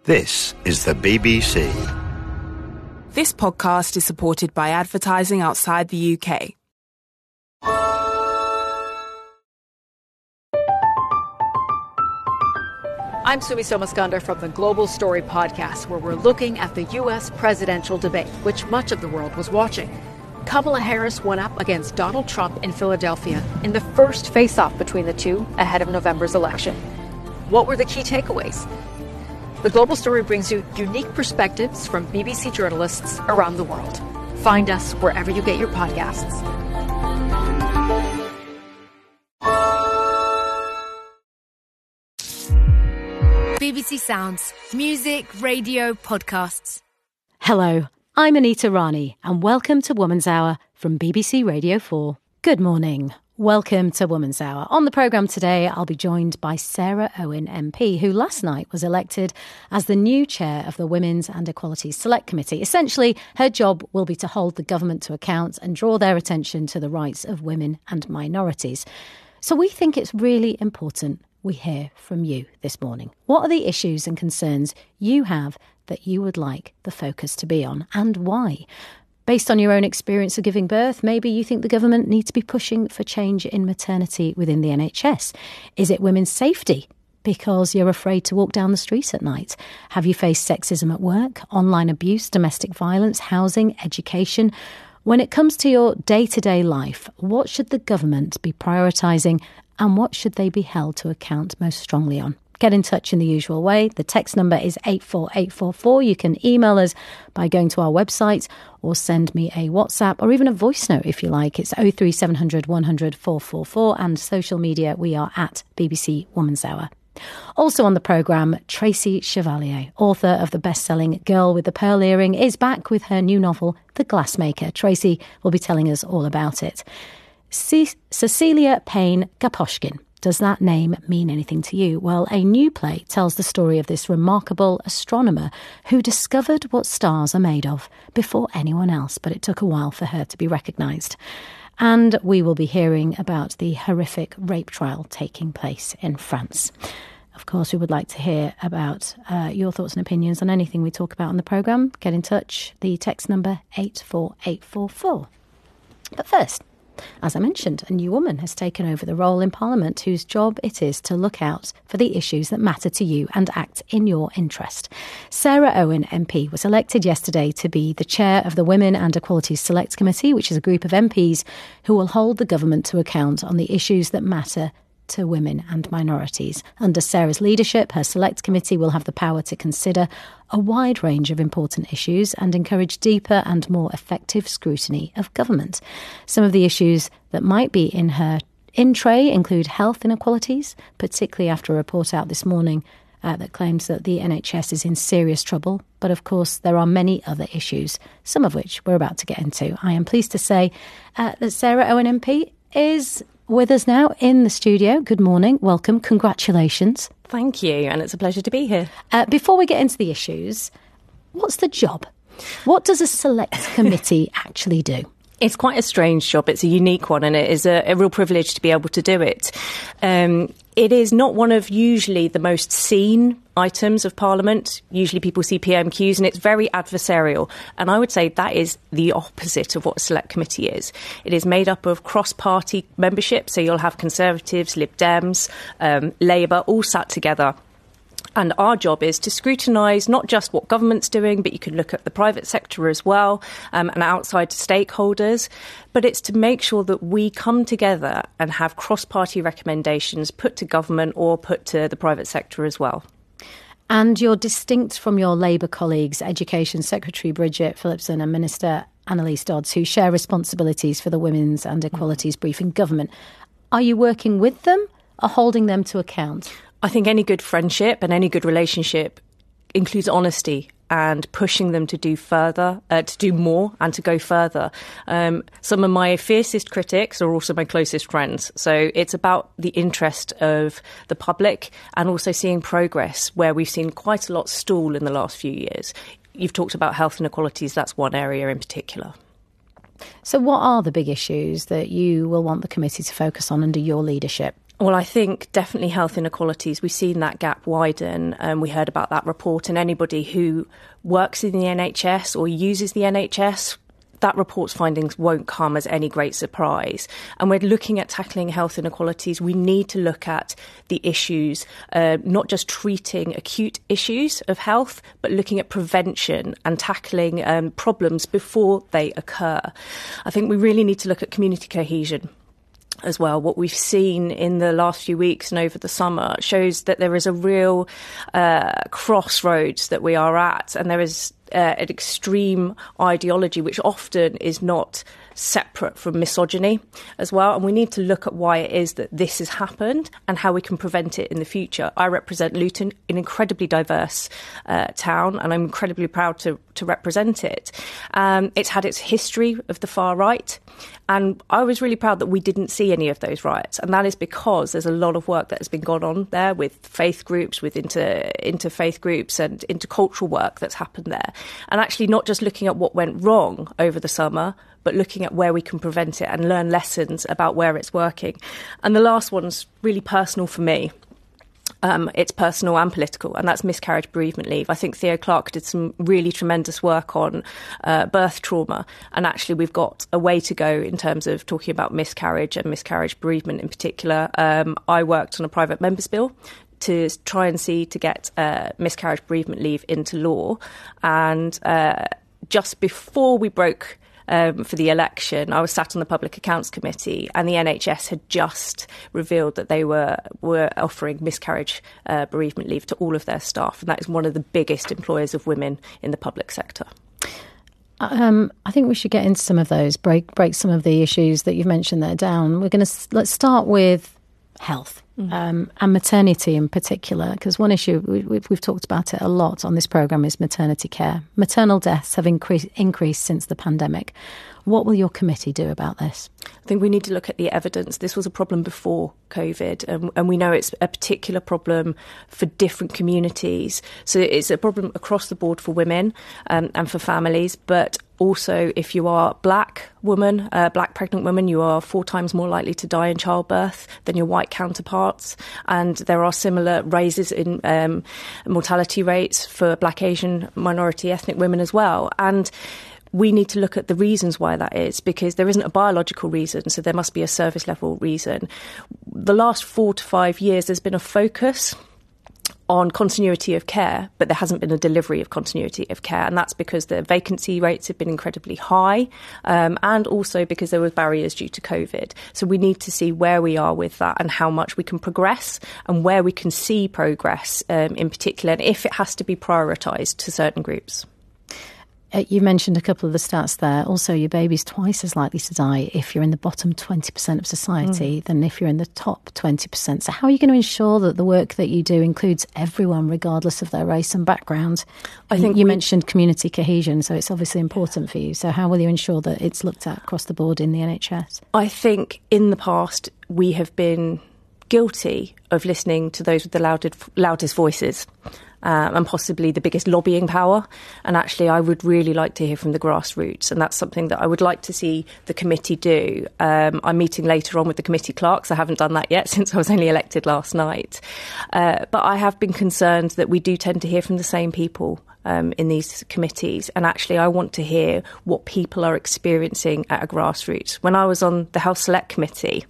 This is the BBC. This podcast is supported by advertising outside the UK. I'm Sumi Somaskandar from the Global Story podcast, where we're looking at the U.S. presidential debate, which much of the world was watching. Kamala Harris went up against Donald Trump in Philadelphia in the first face-off between the two ahead of November's election. What were the key takeaways? The Global Story brings you unique perspectives from BBC journalists around the world. Find us wherever you get your podcasts. BBC Sounds. Music, radio, podcasts. Hello, I'm Anita Rani, and welcome to Woman's Hour from BBC Radio 4. Good morning. Welcome to Woman's Hour. On the programme today, I'll be joined by Sarah Owen MP, who last night was elected as the new chair of the Women's and Equalities Select Committee. Essentially, her job will be to hold the government to account and draw their attention to the rights of women and minorities. So we think it's really important we hear from you this morning. What are the issues and concerns you have that you would like the focus to be on, and why? Based on your own experience of giving birth, maybe you think the government needs to be pushing for change in maternity within the NHS. Is it women's safety? Because you're afraid to walk down the street at night? Have you faced sexism at work, online abuse, domestic violence, housing, education? When it comes to your day-to-day life, what should the government be prioritising, and what should they be held to account most strongly on? Get in touch in the usual way. The text number is 84844. You can email us by going to our website or send me a WhatsApp or even a voice note if you like. It's 03700 100 444, and social media we are at BBC Woman's Hour. Also on the programme, Tracy Chevalier, author of the best-selling Girl with the Pearl Earring, is back with her new novel, The Glassmaker. Tracy will be telling us all about it. Cecilia Payne Gaposchkin. Does that name mean anything to you? Well, a new play tells the story of this remarkable astronomer who discovered what stars are made of before anyone else, but it took a while for her to be recognised. And we will be hearing about the horrific rape trial taking place in France. Of course, we would like to hear about your thoughts and opinions on anything we talk about on the programme. Get in touch. The text number 84844. But first, as I mentioned, a new woman has taken over the role in Parliament whose job it is to look out for the issues that matter to you and act in your interest. Sarah Owen MP was elected yesterday to be the chair of the Women and Equalities Select Committee, which is a group of MPs who will hold the government to account on the issues that matter to women and minorities. Under Sarah's leadership, her select committee will have the power to consider a wide range of important issues and encourage deeper and more effective scrutiny of government. Some of the issues that might be in her in-tray include health inequalities, particularly after a report out this morning that claims that the NHS is in serious trouble. But of course, there are many other issues, some of which we're about to get into. I am pleased to say that Sarah Owen MP is with us now in the studio. Good morning. Welcome. Congratulations. Thank you. And it's a pleasure to be here. Before we get into the issues, what's the job? What does a select committee actually do? It's quite a strange job. It's a unique one, and it is a real privilege to be able to do it. It is not one of usually the most seen items of Parliament. Usually people see PMQs, and it's very adversarial. And I would say that is the opposite of what a select committee is. It is made up of cross-party membership, so you'll have Conservatives, Lib Dems, Labour, all sat together. And our job is to scrutinise not just what government's doing, but you can look at the private sector as well, and outside stakeholders. But it's to make sure that we come together and have cross-party recommendations put to government or put to the private sector as well. And you're distinct from your Labour colleagues, Education Secretary Bridget Phillipson and Minister Annalise Dodds, who share responsibilities for the Women's and Equalities Brief in government. Are you working with them or holding them to account? I think any good friendship and any good relationship includes honesty and pushing them to do further, to do more and to go further. Some of my fiercest critics are also my closest friends. So it's about the interest of the public and also seeing progress where we've seen quite a lot stall in the last few years. You've talked about health inequalities. That's one area in particular. So what are the big issues that you will want the committee to focus on under your leadership? Well, I think definitely health inequalities. We've seen that gap widen. We heard about that report, and anybody who works in the NHS or uses the NHS, that report's findings won't come as any great surprise. And we're looking at tackling health inequalities. We need to look at the issues, not just treating acute issues of health, but looking at prevention and tackling problems before they occur. I think we really need to look at community cohesion as well. What we've seen in the last few weeks and over the summer shows that there is a real crossroads that we are at, and there is an extreme ideology which often is not separate from misogyny as well. And we need to look at why it is that this has happened and how we can prevent it in the future. I represent Luton, an incredibly diverse town, and I'm incredibly proud to represent it. It's had its history of the far right, and I was really proud that we didn't see any of those riots. And that is because there's a lot of work that has been gone on there with faith groups, with interfaith groups and intercultural work that's happened there. And actually not just looking at what went wrong over the summer, but looking at where we can prevent it and learn lessons about where it's working. And the last one's really personal for me. It's personal and political, and that's miscarriage bereavement leave. I think Theo Clark did some really tremendous work on birth trauma, and actually we've got a way to go in terms of talking about miscarriage and miscarriage bereavement in particular. I worked on a private member's bill to try and see to get miscarriage bereavement leave into law, and just before we broke for the election, I was sat on the Public Accounts Committee, and the NHS had just revealed that they were offering miscarriage bereavement leave to all of their staff, and that is one of the biggest employers of women in the public sector. I think we should get into some of those, break some of the issues that you've mentioned there down. Let's start with health. And maternity in particular, because one issue, we've talked about it a lot on this programme, is maternity care. Maternal deaths have increased since the pandemic. What will your committee do about this? I think we need to look at the evidence. This was a problem before COVID, and we know it's a particular problem for different communities. So it's a problem across the board for women and for families, but also if you are black pregnant woman, you are 4 times more likely to die in childbirth than your white counterparts. And there are similar raises in mortality rates for black, Asian, minority ethnic women as well. And we need to look at the reasons why that is, because there isn't a biological reason, so there must be a service level reason. The last 4 to 5 years, there's been a focus on continuity of care, but there hasn't been a delivery of continuity of care. And that's because the vacancy rates have been incredibly high, and also because there were barriers due to COVID. So we need to see where we are with that and how much we can progress and where we can see progress in particular, and if it has to be prioritised to certain groups. You mentioned a couple of the stats there. Also, your baby's twice as likely to die if you're in the bottom 20% of society than if you're in the top 20%. So how are you going to ensure that the work that you do includes everyone, regardless of their race and background? I think you mentioned community cohesion, so it's obviously important for you. So how will you ensure that it's looked at across the board in the NHS? I think in the past we have been guilty of listening to those with the loudest voices. And possibly the biggest lobbying power. And actually, I would really like to hear from the grassroots. And that's something that I would like to see the committee do. I'm meeting later on with the committee clerks. I haven't done that yet since I was only elected last night. But I have been concerned that we do tend to hear from the same people in these committees. And actually, I want to hear what people are experiencing at a grassroots. When I was on the Health Select Committee,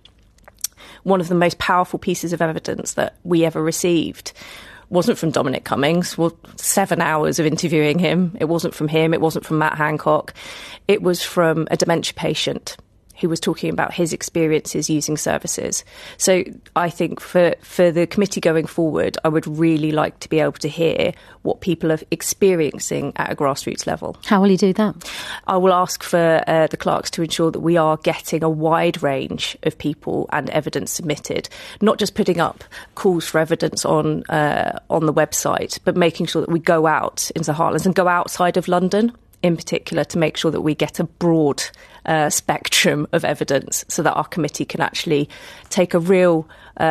one of the most powerful pieces of evidence that we ever received wasn't from Dominic Cummings. Well, 7 hours of interviewing him. It wasn't from him. It wasn't from Matt Hancock. It was from a dementia patient who was talking about his experiences using services. So I think for the committee going forward, I would really like to be able to hear what people are experiencing at a grassroots level. How will you do that? I will ask for the clerks to ensure that we are getting a wide range of people and evidence submitted, not just putting up calls for evidence on the website, but making sure that we go out into heartlands and go outside of London in particular to make sure that we get a broad spectrum of evidence so that our committee can actually take a real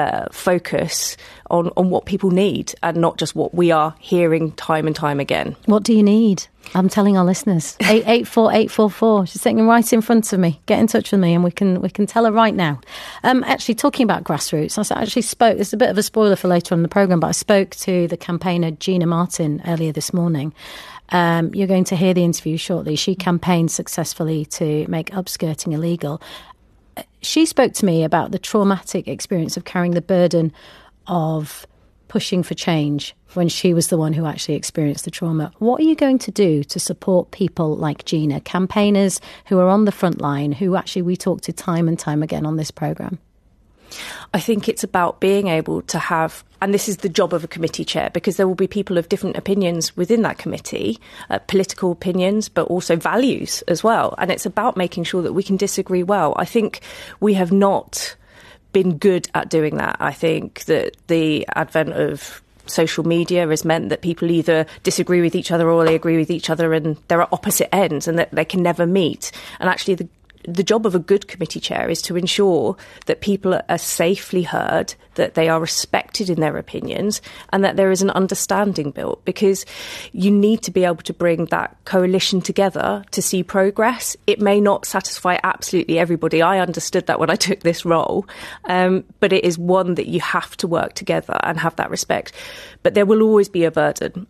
focus on what people need and not just what we are hearing time and time again. What do you need? I'm telling our listeners, 884844. She's sitting right in front of me. Get in touch with me and we can tell her right now. Actually, talking about grassroots, I actually spoke, it's a bit of a spoiler for later on in the programme, but I spoke to the campaigner Gina Martin earlier this morning. You're going to hear the interview shortly. She campaigned successfully to make upskirting illegal. She spoke to me about the traumatic experience of carrying the burden of pushing for change when she was the one who actually experienced the trauma. What are you going to do to support people like Gina, campaigners who are on the front line, who actually we talk to time and time again on this programme? I think it's about being able to have, and this is the job of a committee chair, because there will be people of different opinions within that committee, political opinions, but also values as well. And it's about making sure that we can disagree well. I think we have not been good at doing that. I think that the advent of social media has meant that people either disagree with each other or they agree with each other, and there are opposite ends and that they can never meet. And actually the job of a good committee chair is to ensure that people are safely heard, that they are respected in their opinions, and that there is an understanding built, because you need to be able to bring that coalition together to see progress. It may not satisfy absolutely everybody. I understood that when I took this role, but it is one that you have to work together and have that respect. But there will always be a burden.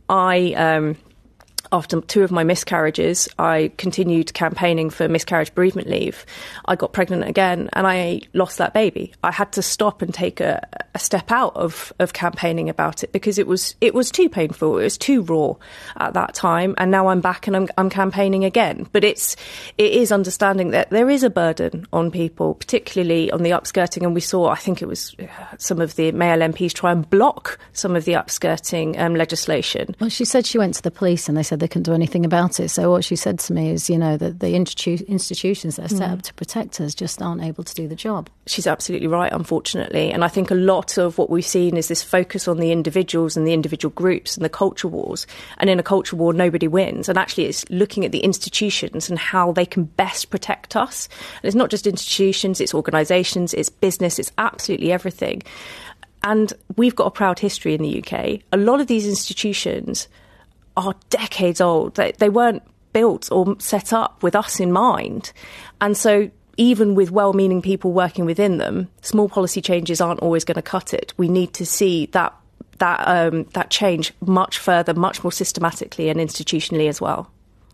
After 2 of my miscarriages, I continued campaigning for miscarriage bereavement leave. I got pregnant again and I lost that baby. I had to stop and take a step out of campaigning about it because it was too painful. It was too raw at that time. And now I'm back and I'm campaigning again. But it is understanding that there is a burden on people, particularly on the upskirting. And we saw, I think it was some of the male MPs try and block some of the upskirting legislation. Well, she said she went to the police and they said they couldn't do anything about it. So what she said to me is, that the institutions that are set up to protect us just aren't able to do the job. She's absolutely right, unfortunately. And I think a lot of what we've seen is this focus on the individuals and the individual groups and the culture wars. And in a culture war, nobody wins. And actually, it's looking at the institutions and how they can best protect us. And it's not just institutions, it's organisations, it's business, it's absolutely everything. And we've got a proud history in the UK. A lot of these institutions are decades old. They weren't built or set up with us in mind. And so even with well-meaning people working within them, small policy changes aren't always going to cut it. We need to see that change much further, much more systematically and institutionally as well.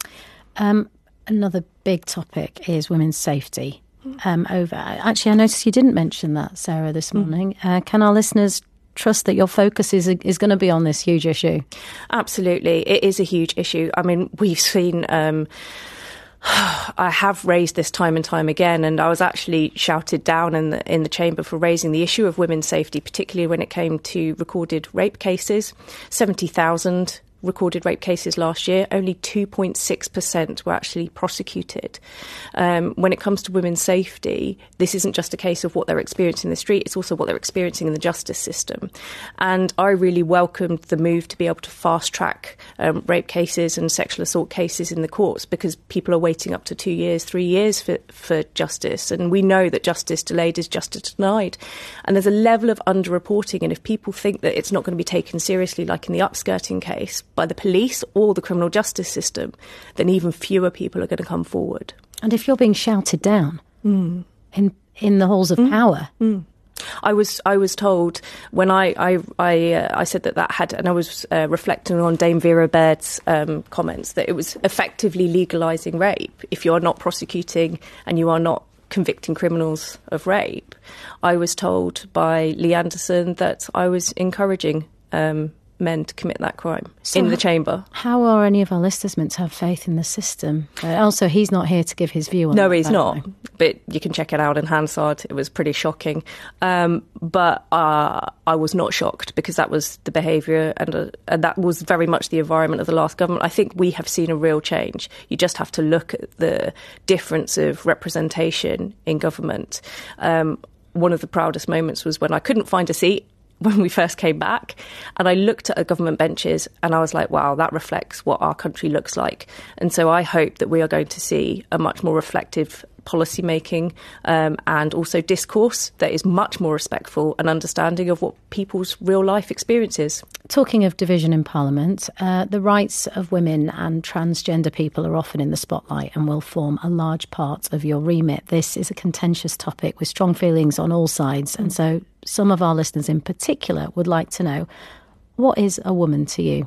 Another big topic is women's safety. Actually, I noticed you didn't mention that, Sarah, this morning. Can our listeners trust that your focus is going to be on this huge issue? Absolutely. It is a huge issue. I mean, we've seen... I have raised this time and time again, and I was actually shouted down in the chamber for raising the issue of women's safety, particularly when it came to recorded rape cases. 70,000 recorded rape cases last year, only 2.6% were actually prosecuted. When it comes to women's safety, this isn't just a case of what they're experiencing in the street, it's also what they're experiencing in the justice system. And I really welcomed the move to be able to fast-track rape cases and sexual assault cases in the courts, because people are waiting up to 2 years, 3 years for justice. And we know that justice delayed is justice denied. And there's a level of underreporting, and if people think that it's not going to be taken seriously, like in the upskirting case, by the police or the criminal justice system, then even fewer people are going to come forward. And if you're being shouted down in the halls of power... I was told when I said that had, and I was reflecting on Dame Vera Baird's comments, that it was effectively legalising rape. If you're not prosecuting and you are not convicting criminals of rape, I was told by Lee Anderson that I was encouraging men to commit that crime in the chamber. How are any of our listeners meant to have faith in the system? Also, he's not here to give his view on No, that, he's not. But you can check it out in Hansard. It was pretty shocking. But I was not shocked, because that was the behaviour and that was very much the environment of the last government. I think we have seen a real change. You just have to look at the difference of representation in government. One of the proudest moments was when I couldn't find a seat when we first came back, and I looked at government benches and I was like, wow, that reflects what our country looks like. And so I hope that we are going to see a much more reflective policy making and also discourse that is much more respectful and understanding of what people's real life experience is. Talking of division in Parliament, the rights of women and transgender people are often in the spotlight and will form a large part of your remit. This is a contentious topic with strong feelings on all sides, and so some of our listeners in particular would like to know, what is a woman to you?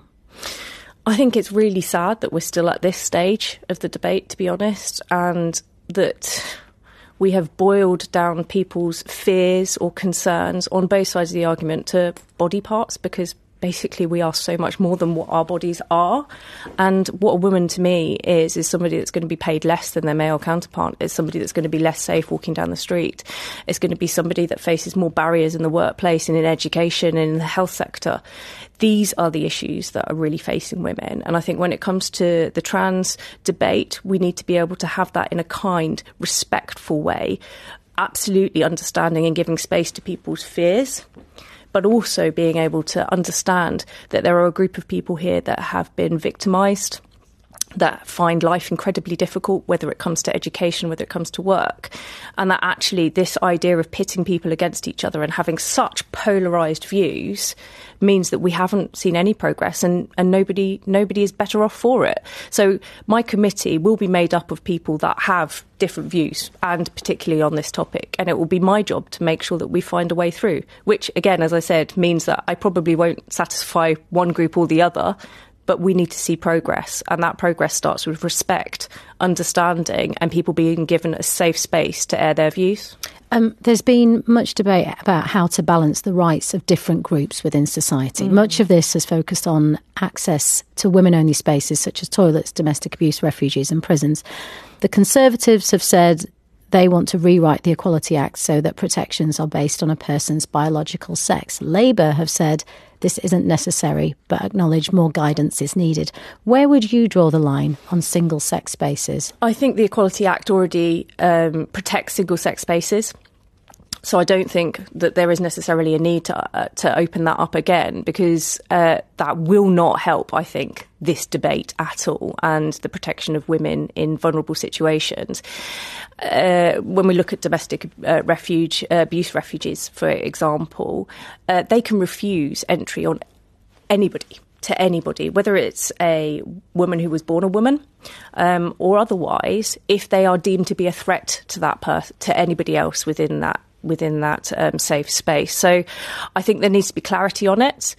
I think it's really sad that we're still at this stage of the debate, to be honest, and that we have boiled down people's fears or concerns on both sides of the argument to body parts, because basically we are so much more than what our bodies are. And what a woman to me is somebody that's going to be paid less than their male counterpart, is somebody that's going to be less safe walking down the street. It's going to be somebody that faces more barriers in the workplace and in education and in the health sector. These are the issues that are really facing women. And I think when it comes to the trans debate, we need to be able to have that in a kind, respectful way, absolutely understanding and giving space to people's fears, but also being able to understand that there are a group of people here that have been victimised, that find life incredibly difficult, whether it comes to education, whether it comes to work, and that actually this idea of pitting people against each other and having such polarised views means that we haven't seen any progress, and nobody is better off for it. So my committee will be made up of people that have different views, and particularly on this topic, and it will be my job to make sure that we find a way through, which again, as I said, means that I probably won't satisfy one group or the other, but we need to see progress, and that progress starts with respect, understanding, and people being given a safe space to air their views. There's been much debate about how to balance the rights of different groups within society. Much of this has focused on access to women-only spaces such as toilets, domestic abuse, refuges and prisons. The Conservatives have said they want to rewrite the Equality Act so that protections are based on a person's biological sex. Labour have said this isn't necessary, but acknowledge more guidance is needed. Where would you draw the line on single-sex spaces? I think the Equality Act already protects single-sex spaces. So I don't think that there is necessarily a need to open that up again, because that will not help, I think, this debate at all, and the protection of women in vulnerable situations. When we look at domestic abuse refuges, for example, they can refuse entry on anybody, to anybody, whether it's a woman who was born a woman or otherwise, if they are deemed to be a threat to that to anybody else within that safe space. So I think there needs to be clarity on it,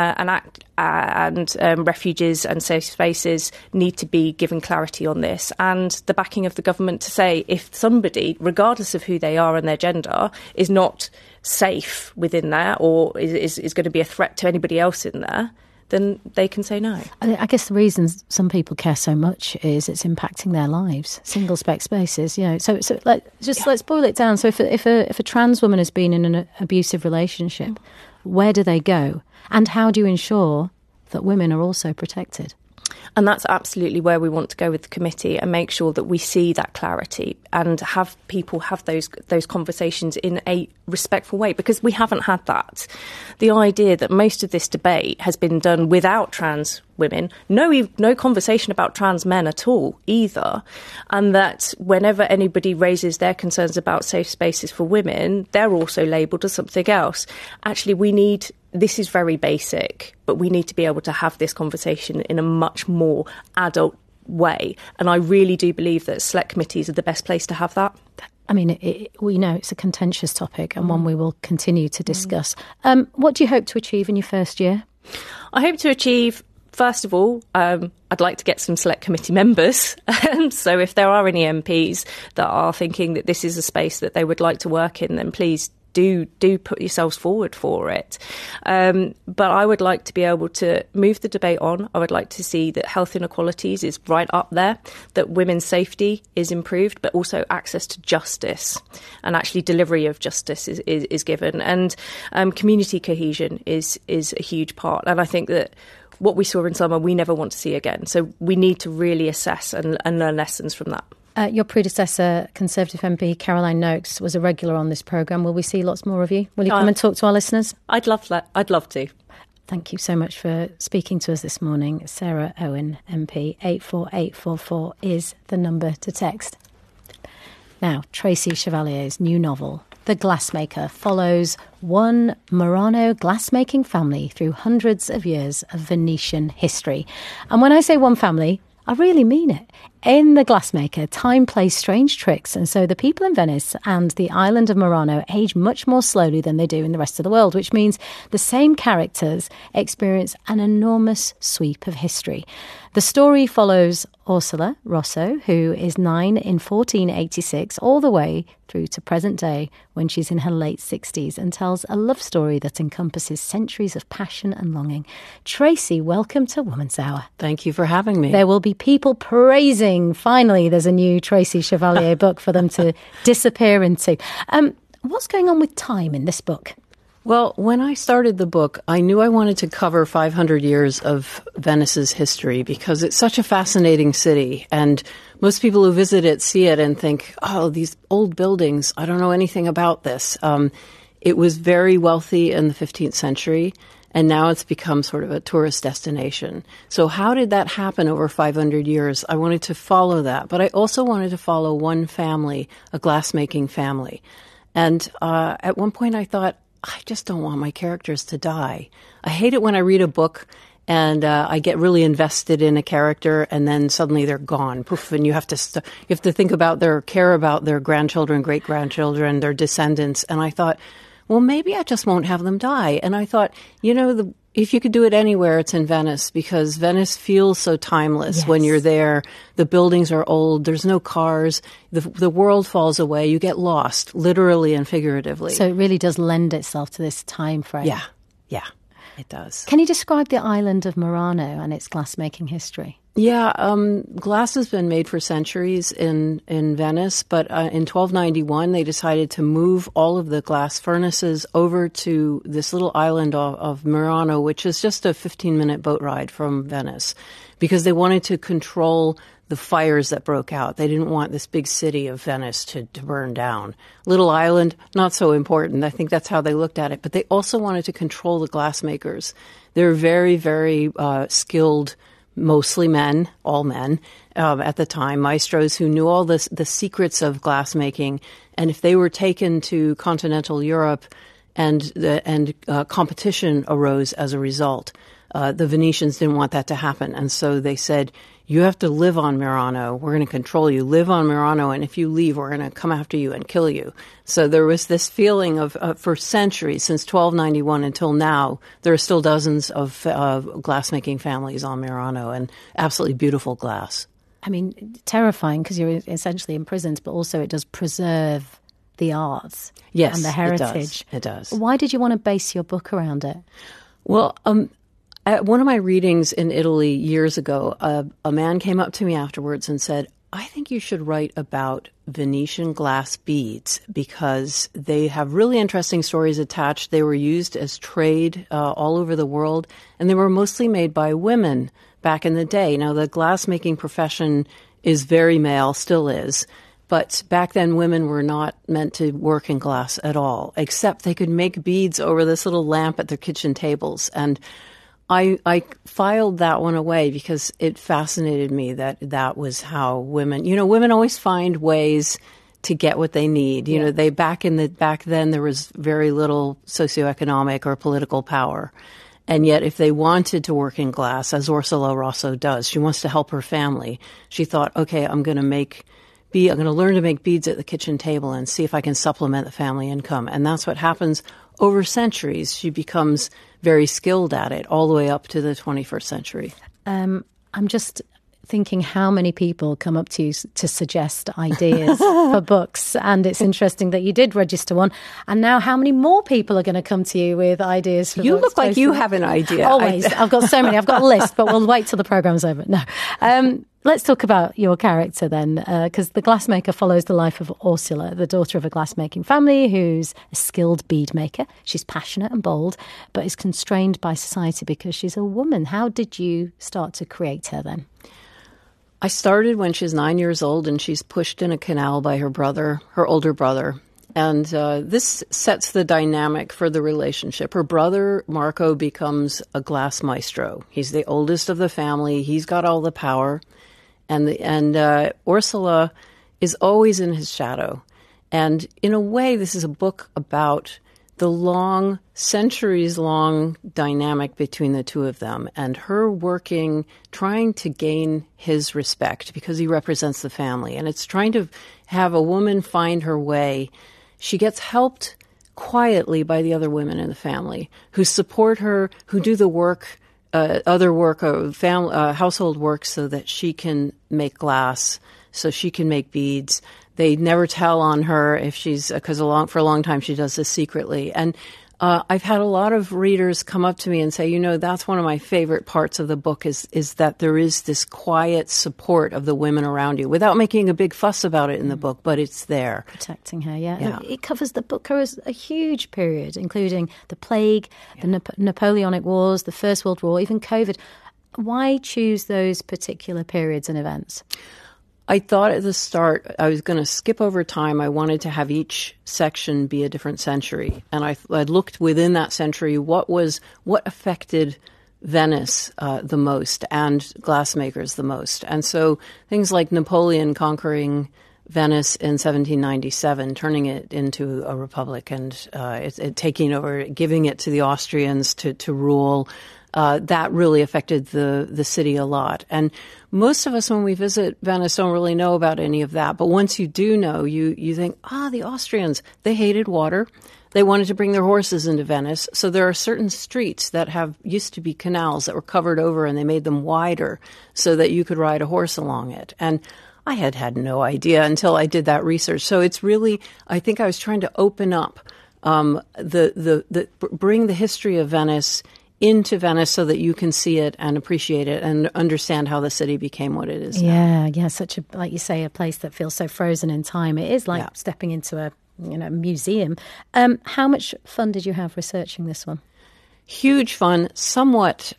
and refuges and safe spaces need to be given clarity on this, and the backing of the government to say if somebody, regardless of who they are and their gender, is not safe within there or is going to be a threat to anybody else in there, then they can say no. I guess the reason some people care so much is it's impacting their lives. Single spec spaces, you know. So let's boil it down. So if a trans woman has been in an abusive relationship, where do they go, and how do you ensure that women are also protected? And that's absolutely where we want to go with the committee, and make sure that we see that clarity and have people have those conversations in a respectful way, because we haven't had that. The idea that most of this debate has been done without trans women, no conversation about trans men at all either, and that whenever anybody raises their concerns about safe spaces for women, they're also labelled as something else. Actually, this is very basic, but we need to be able to have this conversation in a much more adult way. And I really do believe that select committees are the best place to have that. I mean, we know it's a contentious topic and one we will continue to discuss. What do you hope to achieve in your first year? I hope to achieve, first of all, I'd like to get some select committee members. So if there are any MPs that are thinking that this is a space that they would like to work in, then please do put yourselves forward for it. But I would like to be able to move the debate on. I would like to see that health inequalities is right up there, that women's safety is improved, but also access to justice and actually delivery of justice is given. And community cohesion is a huge part. And I think that what we saw in summer, we never want to see again. So we need to really assess and learn lessons from that. Your predecessor, Conservative MP Caroline Nokes, was a regular on this programme. Will we see lots more of you? Will you come and talk to our listeners? I'd love that. I'd love to. Thank you so much for speaking to us this morning. Sarah Owen, MP. 84844 is the number to text. Now, Tracy Chevalier's new novel, The Glassmaker, follows one Murano glassmaking family through hundreds of years of Venetian history. And when I say one family, I really mean it. In The Glassmaker, time plays strange tricks, and so the people in Venice and the island of Murano age much more slowly than they do in the rest of the world, which means the same characters experience an enormous sweep of history. The story follows Ursula Rosso, who is 9 in 1486, all the way through to present day when she's in her late 60s, and tells a love story that encompasses centuries of passion and longing. Tracy, welcome to Woman's Hour. Thank you for having me. There will be people praising. Finally, there's a new Tracy Chevalier book for them to disappear into. What's going on with time in this book? Well, when I started the book, I knew I wanted to cover 500 years of Venice's history because it's such a fascinating city. And most people who visit it see it and think, oh, these old buildings, I don't know anything about this. It was very wealthy in the 15th century, and now it's become sort of a tourist destination. So how did that happen over 500 years? I wanted to follow that. But I also wanted to follow one family, a glassmaking family. And at one point I thought, I just don't want my characters to die. I hate it when I read a book and I get really invested in a character and then suddenly they're gone. Poof, and you have to think about care about their grandchildren, great-grandchildren, their descendants. And I thought, well, maybe I just won't have them die. And I thought, if you could do it anywhere, it's in Venice, because Venice feels so timeless. Yes. When you're there. The buildings are old. There's no cars. The world falls away. You get lost, literally and figuratively. So it really does lend itself to this time frame. Yeah, it does. Can you describe the island of Murano and its glassmaking history? Yeah, glass has been made for centuries in Venice, but in 1291 they decided to move all of the glass furnaces over to this little island of Murano, which is just a 15-minute boat ride from Venice, because they wanted to control the fires that broke out. They didn't want this big city of Venice to burn down. Little island, not so important. I think that's how they looked at it. But they also wanted to control the glassmakers. They're very, very skilled, mostly men, all men, at the time, maestros who knew all the secrets of glassmaking. And if they were taken to continental Europe and competition arose as a result, the Venetians didn't want that to happen. And so they said, you have to live on Murano. We're going to control you. Live on Murano, and if you leave, we're going to come after you and kill you. So there was this feeling of, for centuries, since 1291 until now, there are still dozens of glassmaking families on Murano, and absolutely beautiful glass. I mean, terrifying, because you're essentially imprisoned, but also it does preserve the arts and the heritage. It does. Why did you want to base your book around it? Well, at one of my readings in Italy years ago, a man came up to me afterwards and said, I think you should write about Venetian glass beads because they have really interesting stories attached. They were used as trade all over the world, and they were mostly made by women back in the day. Now, the glassmaking profession is very male, still is, but back then women were not meant to work in glass at all, except they could make beads over this little lamp at their kitchen tables. And I filed that one away because it fascinated me that was how women, women always find ways to get what they need. Back then there was very little socioeconomic or political power. And yet if they wanted to work in glass, as Ursula Rosso does, she wants to help her family. She thought, okay, I'm going to learn to make beads at the kitchen table and see if I can supplement the family income. And that's what happens over centuries. She becomes very skilled at it all the way up to the 21st century. I'm just thinking how many people come up to you to suggest ideas for books. And it's interesting that you did register one. And now how many more people are going to come to you with ideas for books? You look like you have an idea. Always. I've got so many. I've got a list, but we'll wait till the programme's over. No. Let's talk about your character then, because The Glassmaker follows the life of Ursula, the daughter of a glassmaking family who's a skilled bead maker. She's passionate and bold, but is constrained by society because she's a woman. How did you start to create her then? I started when she's 9 years old and she's pushed in a canal by her older brother. And this sets the dynamic for the relationship. Her brother, Marco, becomes a glass maestro. He's the oldest of the family. He's got all the power. And Ursula is always in his shadow. And in a way, this is a book about the long, centuries-long dynamic between the two of them, and her working, trying to gain his respect because he represents the family. And it's trying to have a woman find her way. She gets helped quietly by the other women in the family who support her, who do the work, other work, household work, so that she can make glass, so she can make beads. They never tell on her if she's, because for a long time she does this secretly. And I've had a lot of readers come up to me and say, that's one of my favorite parts of the book is that there is this quiet support of the women around you without making a big fuss about it in the book, but it's there. Protecting her, yeah. It covers, the book covers a huge period, including the plague, the Napoleonic Wars, the First World War, even COVID. Why choose those particular periods and events? I thought at the start I was going to skip over time. I wanted to have each section be a different century. And I looked within that century what affected Venice the most and glassmakers the most. And so things like Napoleon conquering Venice in 1797, turning it into a republic and it taking over, giving it to the Austrians to rule. That really affected the city a lot. And most of us, when we visit Venice, don't really know about any of that. But once you do know, you think, the Austrians, they hated water. They wanted to bring their horses into Venice. So there are certain streets that used to be canals that were covered over, and they made them wider so that you could ride a horse along it. And I had no idea until I did that research. So it's really, I think I was trying to open up bring the history of Venice into Venice so that you can see it and appreciate it and understand how the city became what it is now. Yeah, such a, like you say, a place that feels so frozen in time. It is like stepping into a museum. How much fun did you have researching this one? Huge fun, somewhat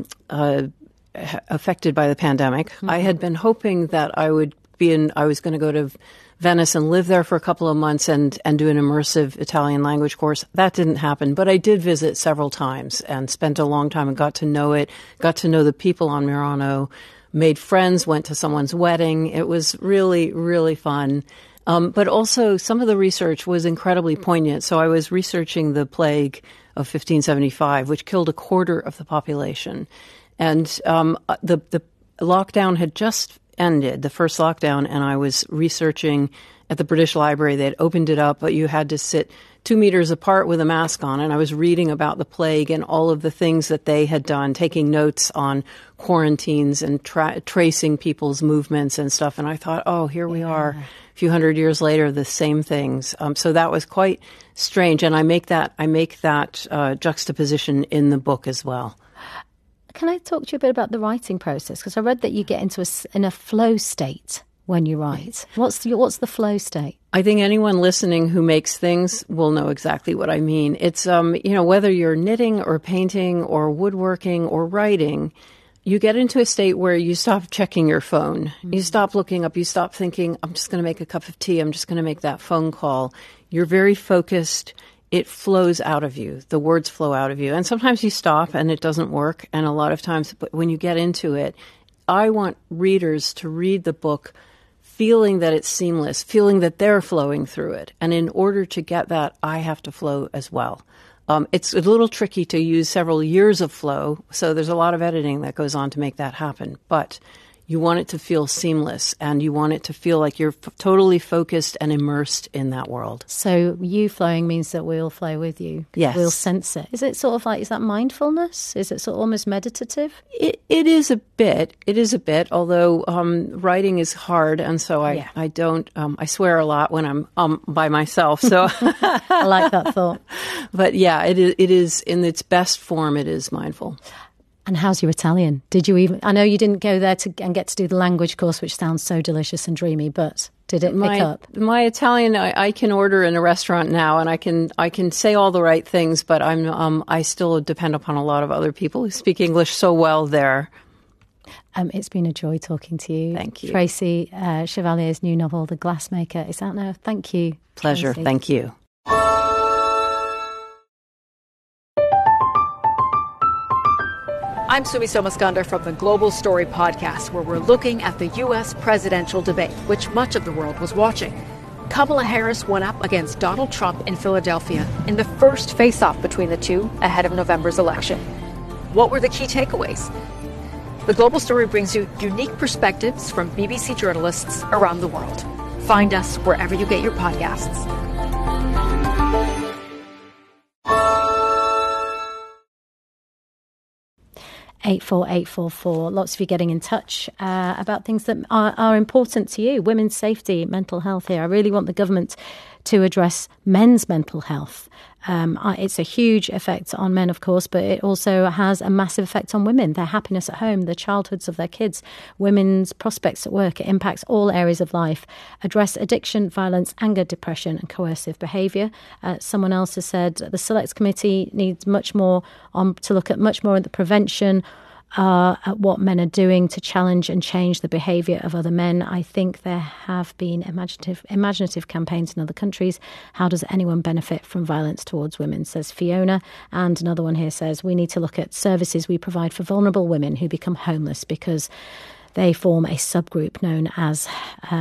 affected by the pandemic. Mm-hmm. I had been hoping that I was going to go to Venice and live there for a couple of months and do an immersive Italian language course. That didn't happen, but I did visit several times and spent a long time and got to know it, got to know the people on Murano, made friends, went to someone's wedding. It was really, really fun. But also some of the research was incredibly poignant. So I was researching the plague of 1575, which killed a quarter of the population. And the lockdown had just ended, the first lockdown, and I was researching at the British Library. They had opened it up, but you had to sit 2 meters apart with a mask on, and I was reading about the plague and all of the things that they had done, taking notes on quarantines and tracing people's movements and stuff. And I thought, here we are, a few hundred years later, the same things. So that was quite strange, and I make that juxtaposition in the book as well. Can I talk to you a bit about the writing process? Because I read that you get into a flow state when you write. What's the flow state? I think anyone listening who makes things will know exactly what I mean. It's whether you're knitting or painting or woodworking or writing, you get into a state where you stop checking your phone. Mm-hmm. You stop looking up. You stop thinking, I'm just going to make a cup of tea. I'm just going to make that phone call. You're very focused. It flows out of you. The words flow out of you. And sometimes you stop and it doesn't work. And a lot of times, but when you get into it, I want readers to read the book feeling that it's seamless, feeling that they're flowing through it. And in order to get that, I have to flow as well. It's a little tricky to use several years of flow. So there's a lot of editing that goes on to make that happen. But you want it to feel seamless, and you want it to feel like you're totally focused and immersed in that world. So you flowing means that we'll flow with you. Yes. We'll sense it. Is it sort of like, is that mindfulness? Is it sort of almost meditative? It is a bit. It is a bit, although writing is hard, and so I don't, I swear a lot when I'm by myself. So I like that thought. But yeah, it is in its best form, it is mindful. And how's your Italian? Did you even? I know you didn't go there and get to do the language course, which sounds so delicious and dreamy, but did it pick up? My Italian, I can order in a restaurant now, and I can say all the right things, but I still depend upon a lot of other people who speak English so well there. It's been a joy talking to you. Thank you. Tracy Chevalier's new novel, The Glassmaker, is out now. Thank you. Pleasure. Tracy. Thank you. I'm Sumi Somaskandar from the Global Story podcast, where we're looking at the U.S. presidential debate, which much of the world was watching. Kamala Harris went up against Donald Trump in Philadelphia in the first face-off between the two ahead of November's election. What were the key takeaways? The Global Story brings you unique perspectives from BBC journalists around the world. Find us wherever you get your podcasts. #84844. Lots of you getting in touch about things that are important to you. Women's safety, mental health here. I really want the government to address men's mental health. It's a huge effect on men, of course, but it also has a massive effect on women, their happiness at home, the childhoods of their kids, women's prospects at work. It impacts all areas of life. Address addiction, violence, anger, depression and coercive behaviour. Someone else has said the Select Committee needs much more to look at much more at the prevention, at what men are doing to challenge and change the behaviour of other men. I think there have been imaginative campaigns in other countries. How does anyone benefit from violence towards women, says Fiona. And another one here says we need to look at services we provide for vulnerable women who become homeless, because they form a subgroup known as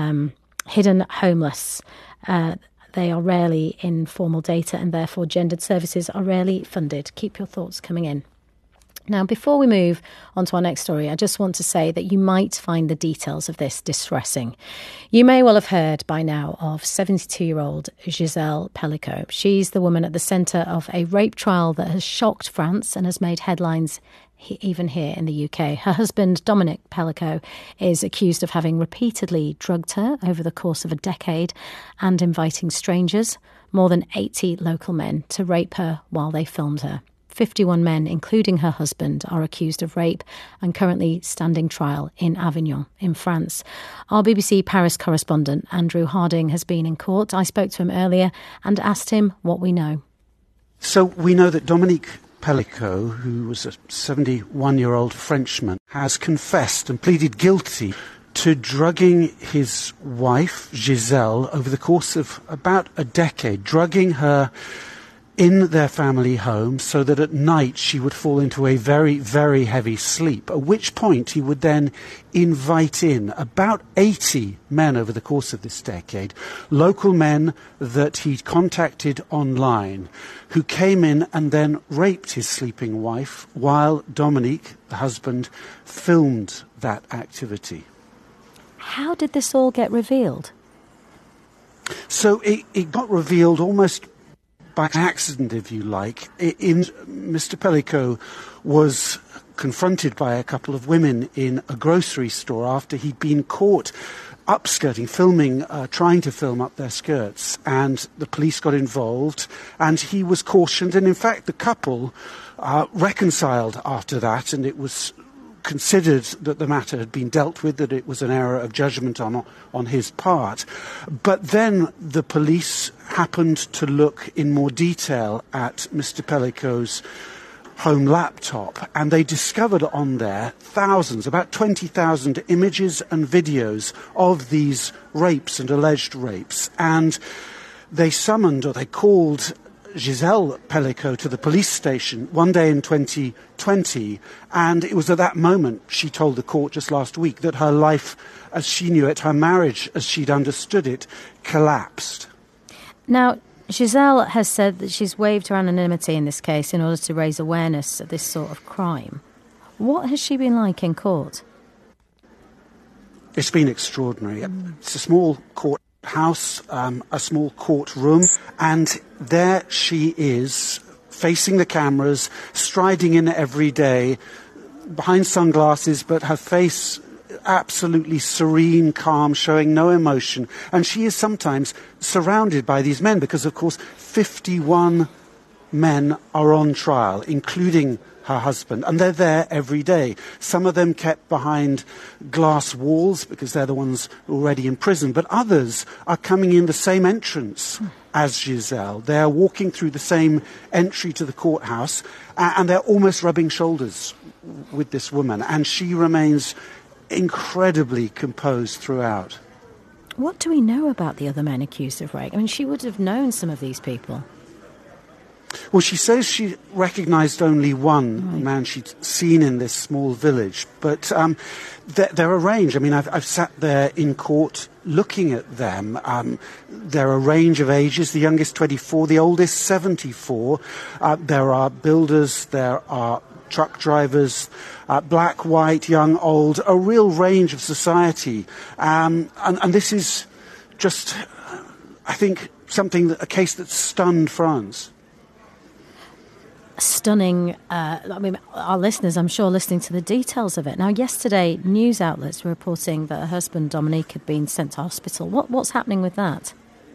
hidden homeless. They are rarely in formal data, and therefore gendered services are rarely funded. Keep your thoughts coming in. Now, before we move on to our next story, I just want to say that you might find the details of this distressing. You may well have heard by now of 72-year-old Gisèle Pelicot. She's the woman at the centre of a rape trial that has shocked France and has made headlines even here in the UK. Her husband, Dominic Pelicot, is accused of having repeatedly drugged her over the course of a decade and inviting strangers, more than 80 local men, to rape her while they filmed her. 51 men, including her husband, are accused of rape and currently standing trial in Avignon, in France. Our BBC Paris correspondent, Andrew Harding, has been in court. I spoke to him earlier and asked him what we know. So we know that Dominique Pelicot, who was a 71-year-old Frenchman, has confessed and pleaded guilty to drugging his wife, Gisèle, over the course of about a decade, drugging her in their family home so that at night she would fall into a very, very heavy sleep, at which point he would then invite in about 80 men over the course of this decade, local men that he'd contacted online, who came in and then raped his sleeping wife while Dominique, the husband, filmed that activity. How did this all get revealed? So it got revealed almost by accident, if you like. Mr. Pelicot was confronted by a couple of women in a grocery store after he'd been caught upskirting, trying to film up their skirts, and the police got involved, and he was cautioned, and in fact the couple reconciled after that, and it was considered that the matter had been dealt with, that it was an error of judgment on his part. But then the police happened to look in more detail at Mr. Pelicot's home laptop, and they discovered on there thousands, about 20,000 images and videos of these rapes and alleged rapes. And they called Gisèle Pelicot to the police station one day in 2020, and it was at that moment, she told the court just last week, that her life as she knew it, her marriage as she'd understood it, collapsed. Now, Gisèle has said that she's waived her anonymity in this case in order to raise awareness of this sort of crime. What has she been like in court? It's been extraordinary. It's a small courthouse, a small courtroom, and there she is, facing the cameras, striding in every day, behind sunglasses, but her face absolutely serene, calm, showing no emotion. And she is sometimes surrounded by these men because, of course, 51 men are on trial, including her husband, and they're there every day. Some of them kept behind glass walls because they're the ones already in prison, but others are coming in the same entrance as Gisèle. They're walking through the same entry to the courthouse, and they're almost rubbing shoulders with this woman, and she remains incredibly composed throughout. What do we know about the other men accused of rape? I mean, she would have known some of these people. Well, she says she recognised only one man she'd seen in this small village, but they're a range. I mean, I've sat there in court looking at them. They're a range of ages, the youngest 24, the oldest 74. There are builders, there are truck drivers, black, white, young, old, a real range of society. And this is just, I think, a case that stunned France. Stunning. I mean, our listeners, I'm sure, listening to the details of it. Now, yesterday, news outlets were reporting that her husband, Dominique, had been sent to hospital. What's happening with that?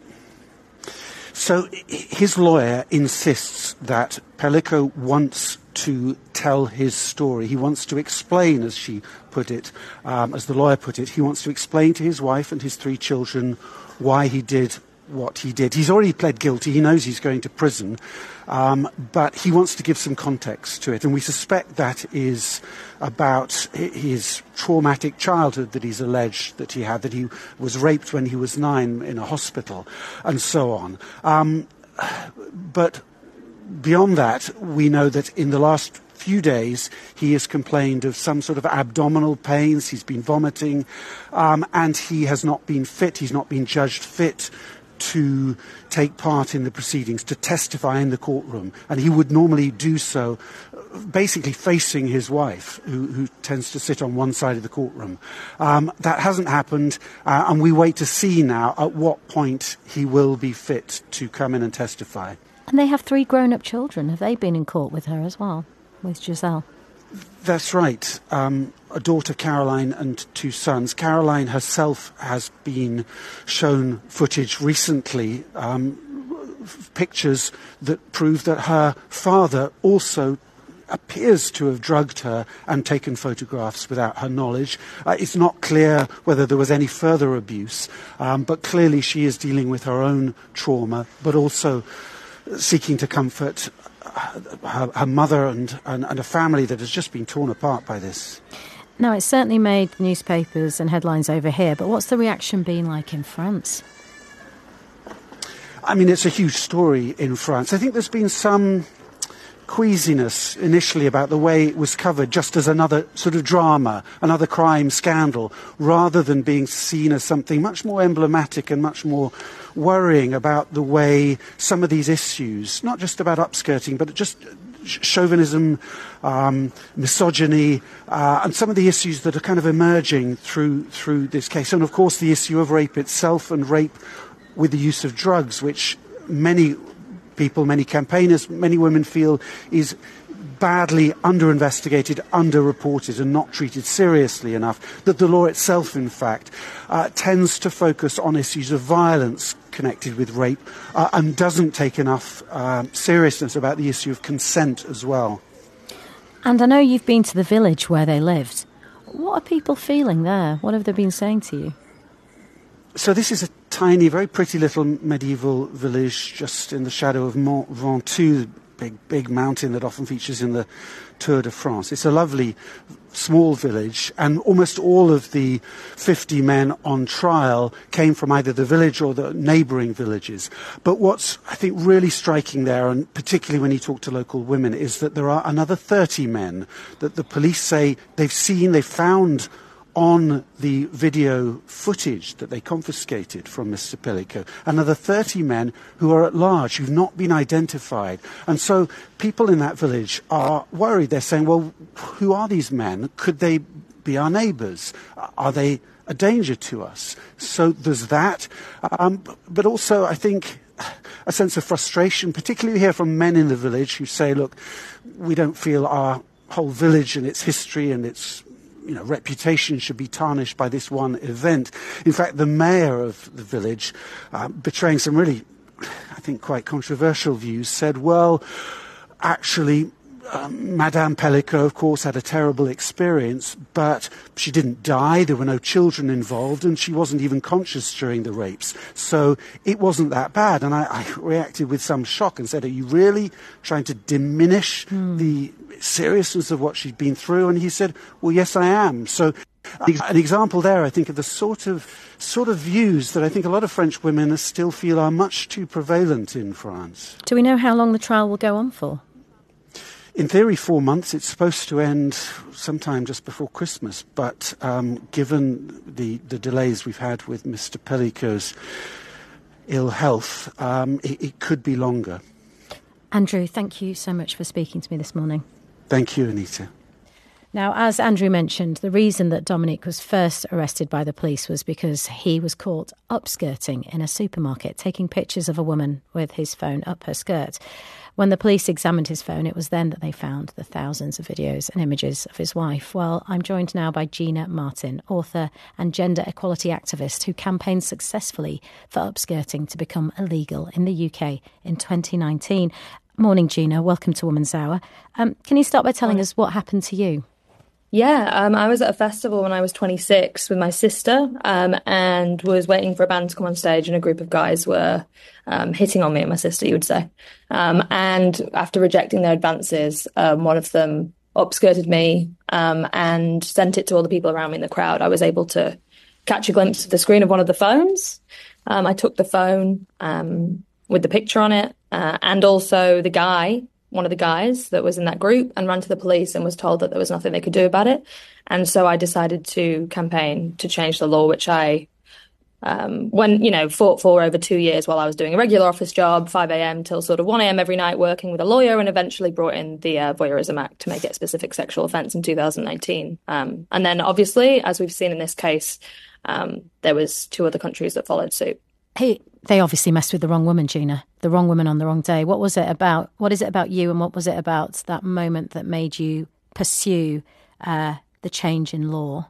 So his lawyer insists that Pellico wants to tell his story. He wants to explain, as she put it, as the lawyer put it, he wants to explain to his wife and his 3 children why he did what he did. He's already pled guilty. He knows he's going to prison, but he wants to give some context to it. And we suspect that is about his traumatic childhood that he's alleged that he had, that he was raped when he was 9 in a hospital, and so on. But beyond that, we know that in the last few days he has complained of some sort of abdominal pains, he's been vomiting, and he has not been fit, he's not been judged fit to take part in the proceedings, to testify in the courtroom. And he would normally do so basically facing his wife, who tends to sit on one side of the courtroom. That hasn't happened, and we wait to see now at what point he will be fit to come in and testify. And they have 3 grown-up children. Have they been in court with her as well, with Giselle? That's right. A daughter, Caroline, and 2 sons. Caroline herself has been shown footage recently, pictures that prove that her father also appears to have drugged her and taken photographs without her knowledge. It's not clear whether there was any further abuse, but clearly she is dealing with her own trauma, but also seeking to comfort her mother and a family that has just been torn apart by this. Now, it's certainly made newspapers and headlines over here, but what's the reaction been like in France? I mean, it's a huge story in France. I think there's been some queasiness initially about the way it was covered, just as another sort of drama, another crime scandal, rather than being seen as something much more emblematic and much more worrying about the way some of these issues, not just about upskirting, but just chauvinism, misogyny, and some of the issues that are kind of emerging through this case. And of course the issue of rape itself, and rape with the use of drugs, which many people, many campaigners, many women feel is badly under-investigated, under-reported, and not treated seriously enough, that the law itself, in fact, tends to focus on issues of violence connected with rape, and doesn't take enough seriousness about the issue of consent as well. And I know you've been to the village where they lived. What are people feeling there? What have they been saying to you? So this is a tiny, very pretty little medieval village just in the shadow of Mont Ventoux, the big mountain that often features in the Tour de France. It's a lovely small village, and almost all of the 50 men on trial came from either the village or the neighbouring villages. But what's, I think, really striking there, and particularly when you talk to local women, is that there are another 30 men that the police say they've found on the video footage that they confiscated from Mr. Pellico, another 30 men who are at large, who've not been identified. And so people in that village are worried. They're saying, well, who are these men? Could they be our neighbours? Are they a danger to us? So there's that. But also, I think, a sense of frustration, particularly here from men in the village who say, look, we don't feel our whole village and its history and its reputation should be tarnished by this one event. In fact, the mayor of the village, betraying some really, I think, quite controversial views, said, well, actually, Madame Pellico, of course, had a terrible experience, but she didn't die. There were no children involved, and she wasn't even conscious during the rapes. So it wasn't that bad. And I reacted with some shock and said, are you really trying to diminish the seriousness of what she'd been through? And he said, well, yes, I am. So an example there, I think, of the sort of views that I think a lot of French women still feel are much too prevalent in France. Do we know how long the trial will go on for? In theory, 4 months. It's supposed to end sometime just before Christmas. But given the delays we've had with Mr. Pellico's ill health, it could be longer. Andrew, thank you so much for speaking to me this morning. Thank you, Anita. Now, as Andrew mentioned, the reason that Dominique was first arrested by the police was because he was caught upskirting in a supermarket, taking pictures of a woman with his phone up her skirt. When the police examined his phone, it was then that they found the thousands of videos and images of his wife. Well, I'm joined now by Gina Martin, author and gender equality activist who campaigned successfully for upskirting to become illegal in the UK in 2019. Morning, Gina. Welcome to Woman's Hour. Can you start by telling us what happened to you? Yeah, I was at a festival when I was 26 with my sister and was waiting for a band to come on stage, and a group of guys were hitting on me and my sister, you would say. And after rejecting their advances, one of them upskirted me and sent it to all the people around me in the crowd. I was able to catch a glimpse of the screen of one of the phones. I took the phone with the picture on it and also one of the guys that was in that group, and ran to the police and was told that there was nothing they could do about it. And so I decided to campaign to change the law, which I fought for over 2 years while I was doing a regular office job, 5 a.m. till sort of 1 a.m. every night, working with a lawyer, and eventually brought in the Voyeurism Act to make it a specific sexual offence in 2019. And then obviously, as we've seen in this case, there was 2 other countries that followed suit. Hey, they obviously messed with the wrong woman, Gina. The wrong woman on the wrong day. What is it about you, and what was it about that moment that made you pursue the change in law?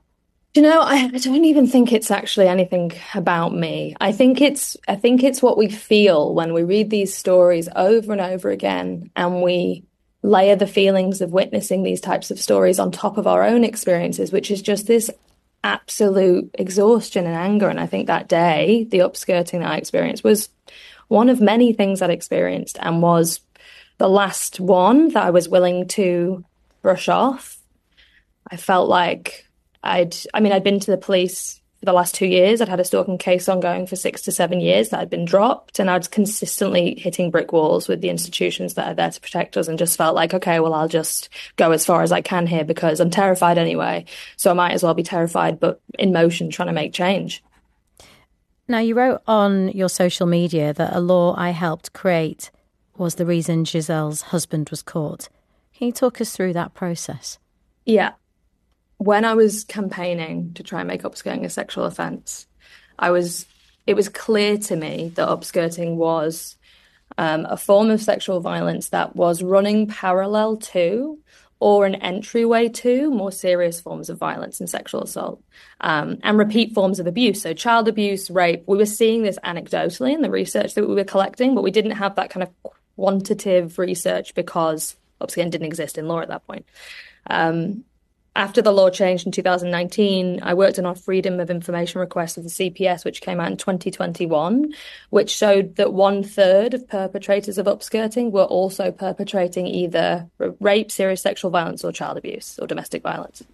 I don't even think it's actually anything about me. I think it's what we feel when we read these stories over and over again, and we layer the feelings of witnessing these types of stories on top of our own experiences, which is just this absolute exhaustion and anger. And I think that day, the upskirting that I experienced was one of many things I'd experienced, and was the last one that I was willing to brush off. I felt like I'd been to the police for the last 2 years. I'd had a stalking case ongoing for 6 to 7 years that had been dropped, and I was consistently hitting brick walls with the institutions that are there to protect us, and just felt like, okay, well, I'll just go as far as I can here because I'm terrified anyway. So I might as well be terrified, but in motion, trying to make change. Now, you wrote on your social media that a law I helped create was the reason Giselle's husband was caught. Can you talk us through that process? Yeah. When I was campaigning to try and make upskirting a sexual offence, it was clear to me that upskirting was a form of sexual violence that was running parallel to, or an entryway to, more serious forms of violence and sexual assault, and repeat forms of abuse. So child abuse, rape. We were seeing this anecdotally in the research that we were collecting, but we didn't have that kind of quantitative research because upskirting didn't exist in law at that point. After the law changed in 2019, I worked on our Freedom of Information request of the CPS, which came out in 2021, which showed that 1/3 of perpetrators of upskirting were also perpetrating either rape, serious sexual violence, or child abuse or domestic violence.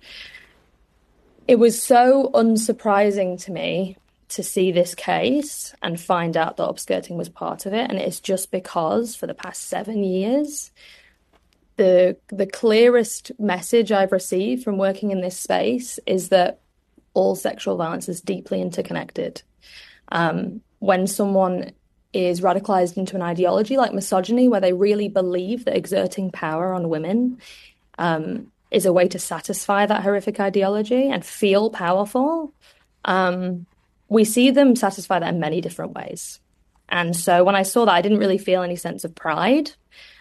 It was so unsurprising to me to see this case and find out that upskirting was part of it. And it's just because for the past 7 years, the clearest message I've received from working in this space is that all sexual violence is deeply interconnected. When someone is radicalized into an ideology like misogyny, where they really believe that exerting power on women is a way to satisfy that horrific ideology and feel powerful, we see them satisfy that in many different ways. And so when I saw that, I didn't really feel any sense of pride.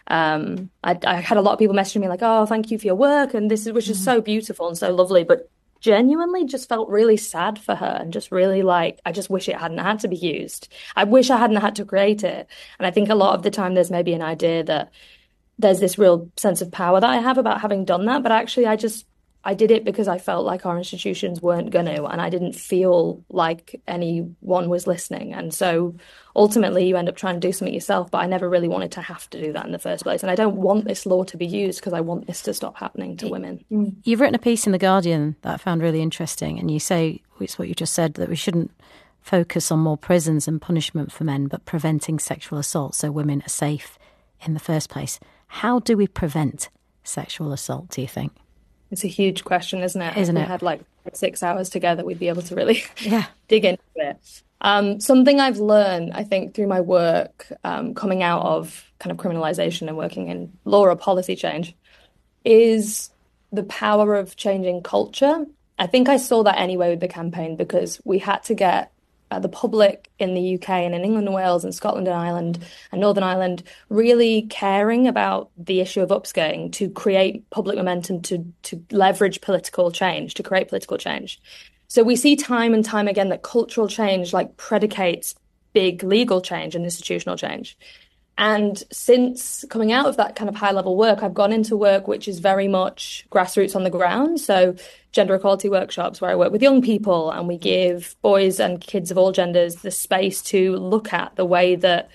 I had a lot of people messaging me like, oh, thank you for your work, and which is so beautiful and so lovely, but genuinely just felt really sad for her, and just really like, I just wish it hadn't had to be used. I wish I hadn't had to create it. And I think a lot of the time there's maybe an idea that there's this real sense of power that I have about having done that. But actually, I did it because I felt like our institutions weren't going to, and I didn't feel like anyone was listening. And so ultimately you end up trying to do something yourself, but I never really wanted to have to do that in the first place. And I don't want this law to be used because I want this to stop happening to women. You've written a piece in The Guardian that I found really interesting, and you say, it's what you just said, that we shouldn't focus on more prisons and punishment for men, but preventing sexual assault so women are safe in the first place. How do we prevent sexual assault, do you think? It's a huge question, isn't it? Isn't it? If we had like 6 hours together, we'd be able to really dig into it. Something I've learned, I think, through my work coming out of kind of criminalisation and working in law or policy change is the power of changing culture. I think I saw that anyway with the campaign because we had to get the public in the UK and in England and Wales and Scotland and Ireland and Northern Ireland really caring about the issue of upskirting to create public momentum, to leverage political change, to create political change. So we see time and time again that cultural change like predicates big legal change and institutional change. And since coming out of that kind of high level work, I've gone into work which is very much grassroots on the ground. So gender equality workshops where I work with young people and we give boys and kids of all genders the space to look at the way that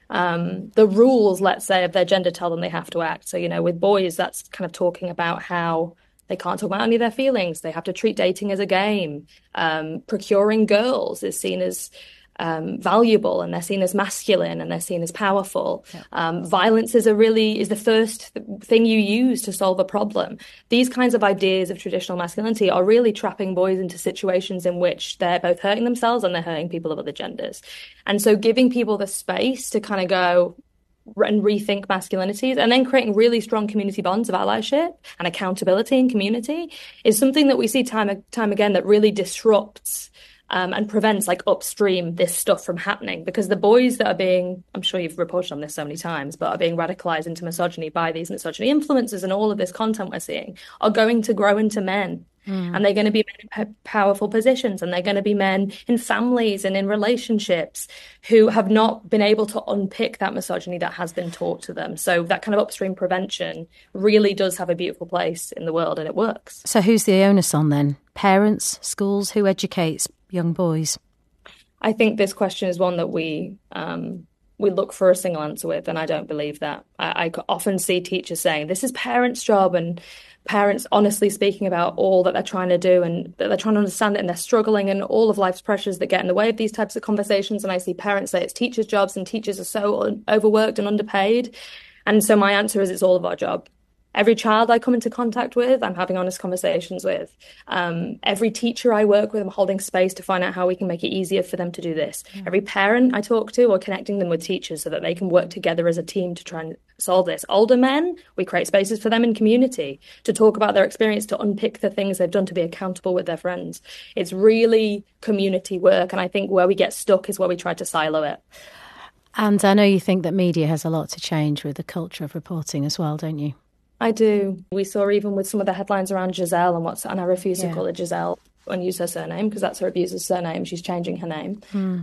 the rules, let's say, of their gender tell them they have to act. So, you know, with boys, that's kind of talking about how they can't talk about any of their feelings. They have to treat dating as a game. Procuring girls is seen as valuable, and they're seen as masculine, and they're seen as powerful. Violence is the first thing you use to solve a problem. These kinds of ideas of traditional masculinity are really trapping boys into situations in which they're both hurting themselves and they're hurting people of other genders. And so giving people the space to kind of go and rethink masculinities and then creating really strong community bonds of allyship and accountability in community is something that we see time again that really disrupts and prevents like upstream this stuff from happening, because the boys that are being, I'm sure you've reported on this so many times, but are being radicalized into misogyny by these misogyny influencers and all of this content we're seeing are going to grow into men. And they're going to be men in powerful positions, and they're going to be men in families and in relationships who have not been able to unpick that misogyny that has been taught to them. So that kind of upstream prevention really does have a beautiful place in the world, and it works. So who's the onus on then? Parents, schools? Who educates young boys? I think this question is one that we look for a single answer with, and I don't believe that. I often see teachers saying, this is parents' job, and parents honestly speaking about all that they're trying to do and that they're trying to understand it, and they're struggling and all of life's pressures that get in the way of these types of conversations. And I see parents say it's teachers' jobs and teachers are so overworked and underpaid. And so my answer is it's all of our job. Every child I come into contact with, I'm having honest conversations with. Every teacher I work with, I'm holding space to find out how we can make it easier for them to do this. Every parent I talk to, or connecting them with teachers so that they can work together as a team to try and solve this. Older men, we create spaces for them in community to talk about their experience, to unpick the things they've done, to be accountable with their friends. It's really community work, and I think where we get stuck is where we try to silo it. And I know you think that media has a lot to change with the culture of reporting as well, don't you? I do. We saw even with some of the headlines around Giselle and I refuse to call her Giselle and use her surname because that's her abuser's surname. She's changing her name.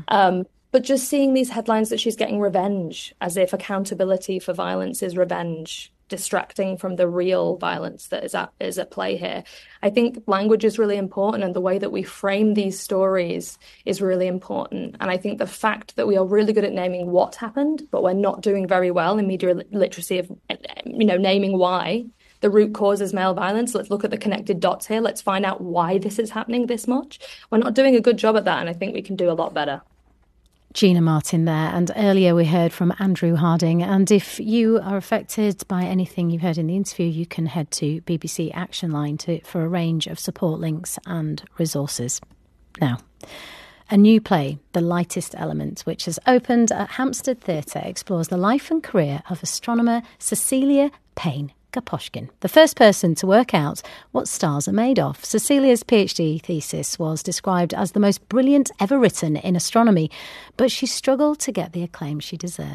But just seeing these headlines that she's getting revenge, as if accountability for violence is revenge, distracting from the real violence that is at play here. I think language is really important, and the way that we frame these stories is really important. And I think the fact that we are really good at naming what happened, but we're not doing very well in media literacy of, naming why. The root cause is male violence. Let's look at the connected dots here. Let's find out why this is happening this much. We're not doing a good job at that, and I think we can do a lot better. Gina Martin there, and earlier we heard from Andrew Harding. And if you are affected by anything you heard in the interview, you can head to BBC Action Line for a range of support links and resources. Now, a new play, The Lightest Element, which has opened at Hampstead Theatre, explores the life and career of astronomer Cecilia Payne-Gaposchkin, the first person to work out what stars are made of. Cecilia's PhD thesis was described as the most brilliant ever written in astronomy, but she struggled to get the acclaim she deserved.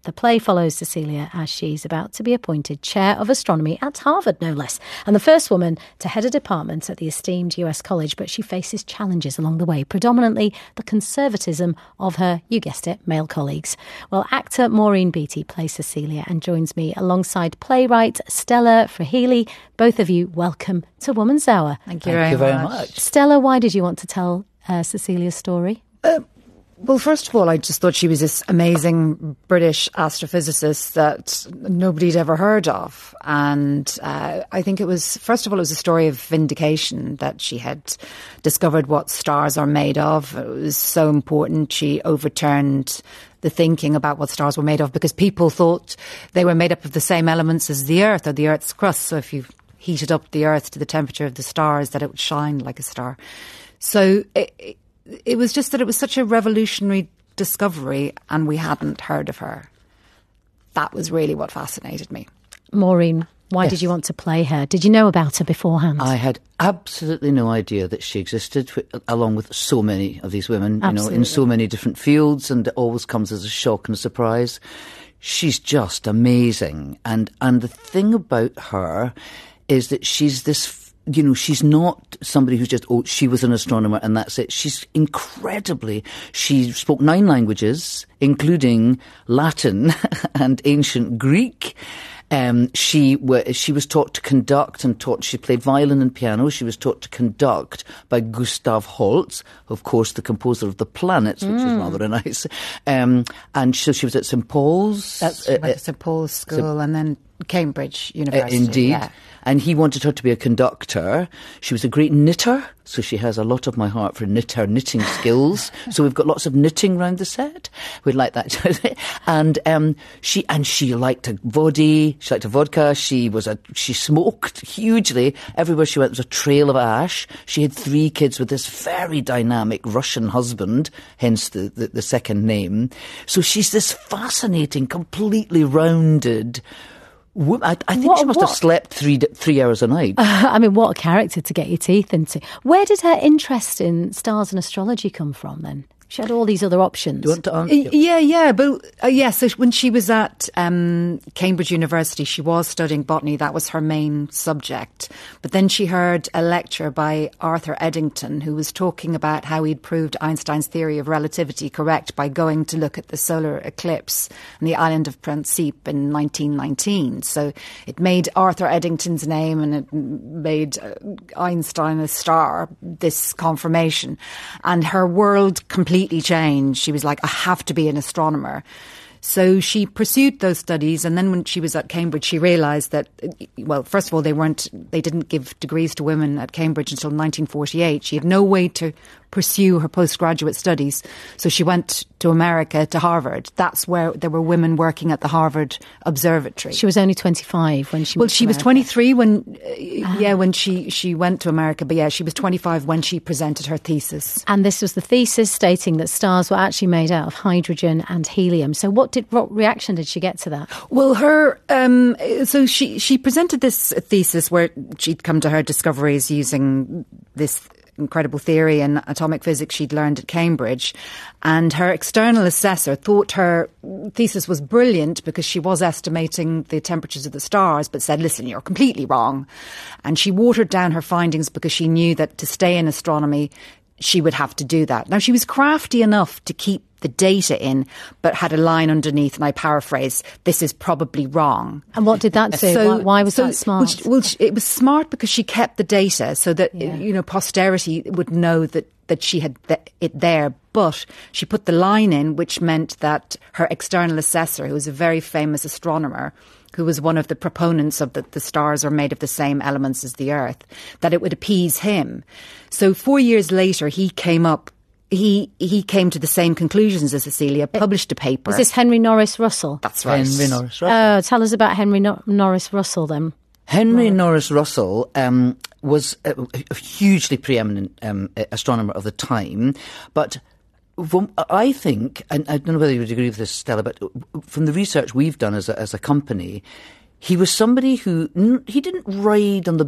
The play follows Cecilia as she's about to be appointed Chair of Astronomy at Harvard, no less, and the first woman to head a department at the esteemed US college, but she faces challenges along the way, predominantly the conservatism of her, you guessed it, male colleagues. Well, actor Maureen Beattie plays Cecilia and joins me alongside playwright Stella Frahili. Both of you, welcome to Woman's Hour. Thank you very much. Stella, why did you want to tell Cecilia's story? Well, first of all, I just thought she was this amazing British astrophysicist that nobody'd ever heard of. And I think it was, first of all, it was a story of vindication that she had discovered what stars are made of. It was so important. She overturned the thinking about what stars were made of because people thought they were made up of the same elements as the Earth or the Earth's crust. So if you heated up the Earth to the temperature of the stars, that it would shine like a star. So it was just that it was such a revolutionary discovery and we hadn't heard of her. That was really what fascinated me. Maureen, why did you want to play her? Did you know about her beforehand? I had absolutely no idea that she existed, along with so many of these women, in so many different fields, and it always comes as a shock and a surprise. She's just amazing. And the thing about her is that she's this... she's not somebody who's just, she was an astronomer and that's it. She spoke 9 languages, including Latin and ancient Greek. She was taught to conduct she played violin and piano. She was taught to conduct by Gustav Holst, of course, the composer of The Planets, which is rather nice. And so she was at St. Paul's. That's at St. Paul's School and then Cambridge University. Indeed. Yeah. And he wanted her to be a conductor. She was a great knitter, so she has a lot of my heart for her knitting skills. So we've got lots of knitting around the set. We'd like that. And she liked a vodka. She liked a vodka. She smoked hugely. Everywhere she went there was a trail of ash. She had 3 kids with this very dynamic Russian husband, hence the second name. So she's this fascinating, completely rounded. I think she must have slept 3 hours a night. I mean, what a character to get your teeth into. Where did her interest in stars and astrology come from then? She had all these other options. Do you want to answer? Yeah. But so when she was at Cambridge University, she was studying botany. That was her main subject. But then she heard a lecture by Arthur Eddington, who was talking about how he'd proved Einstein's theory of relativity correct by going to look at the solar eclipse on the island of Principe in 1919. So it made Arthur Eddington's name and it made Einstein a star, this confirmation. And her world completely changed. She was like, I have to be an astronomer. So she pursued those studies, and then when she was at Cambridge, she realised that, well, first of all, they didn't give degrees to women at Cambridge until 1948. She had no way to pursue her postgraduate studies, so she went to America, to Harvard. That's where there were women working at the Harvard Observatory. She was only 25 when she went to America. Was 23 when she went to America, but she was 25 when she presented her thesis. And this was the thesis stating that stars were actually made out of hydrogen and helium. So what reaction did she get to that? Well, so she presented this thesis where she'd come to her discoveries using this incredible theory in atomic physics she'd learned at Cambridge. And her external assessor thought her thesis was brilliant because she was estimating the temperatures of the stars, but said, listen, you're completely wrong. And she watered down her findings because she knew that to stay in astronomy, she would have to do that. Now, she was crafty enough to keep the data in, but had a line underneath, and I paraphrase, this is probably wrong. And what did that say? Why was that smart? Well, it was smart because she kept the data so that, posterity would know that she had it there. But she put the line in, which meant that her external assessor, who was a very famous astronomer, who was one of the proponents of the stars are made of the same elements as the Earth, that it would appease him. So 4 years later, he came to the same conclusions as Cecilia, published a paper. Was this Henry Norris Russell? That's right. Henry Norris Russell. Tell us about Henry Norris Russell then. Henry Norris Russell was a hugely preeminent astronomer of the time, but I think, and I don't know whether you would agree with this, Stella, but from the research we've done as a company, he was somebody who, he didn't ride on the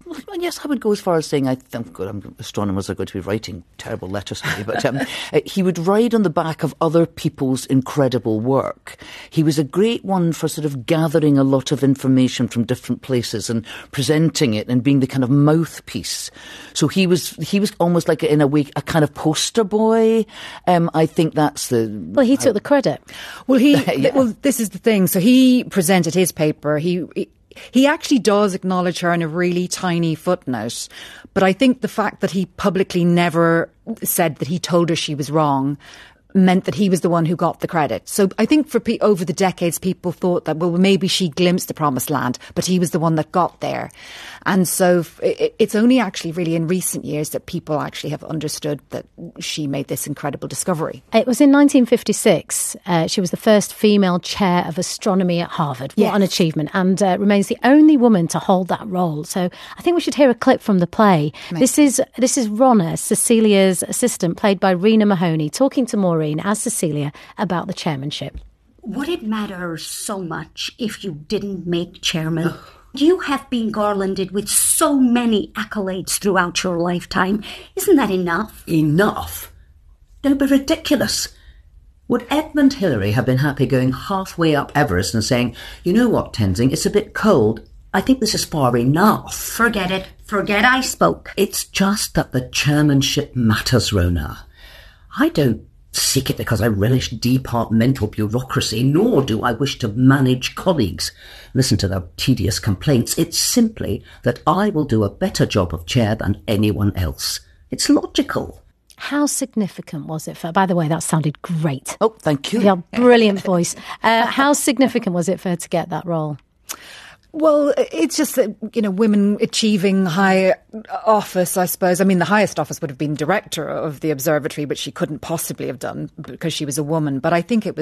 yes, I would go as far as saying I think astronomers are going to be writing terrible letters to me, but he would ride on the back of other people's incredible work. He was a great one for sort of gathering a lot of information from different places and presenting it and being the kind of mouthpiece. So he was almost like, in a way, a kind of poster boy. I think that's the... Well, he took the credit. Well, well, this is the thing. So he presented his paper. He actually does acknowledge her in a really tiny footnote. But I think the fact that he publicly never said that he told her she was wrong meant that he was the one who got the credit. So I think over the decades, people thought that, well, maybe she glimpsed the promised land, but he was the one that got there. And so it's only actually really in recent years that people actually have understood that she made this incredible discovery. It was in 1956. She was the first female chair of astronomy at Harvard. What an achievement. And remains the only woman to hold that role. So I think we should hear a clip from the play. This is Ronna, Cecilia's assistant, played by Rena Mahoney, talking to Maureen as Cecilia about the chairmanship. Would it matter so much if you didn't make chairman? You have been garlanded with so many accolades throughout your lifetime. Isn't that enough? Enough? Don't be ridiculous. Would Edmund Hillary have been happy going halfway up Everest and saying, you know what, Tenzing, it's a bit cold. I think this is far enough. Forget it. Forget I spoke. It's just that the chairmanship matters, Rona. I don't seek it because I relish departmental bureaucracy, nor do I wish to manage colleagues. Listen to their tedious complaints. It's simply that I will do a better job of chair than anyone else. It's logical. How significant was it for her? By the way, that sounded great. Oh, thank you. Yeah, brilliant voice. How significant was it for her to get that role? Well, it's just that, women achieving high office, I suppose. I mean, the highest office would have been director of the observatory, which she couldn't possibly have done because she was a woman. But I think she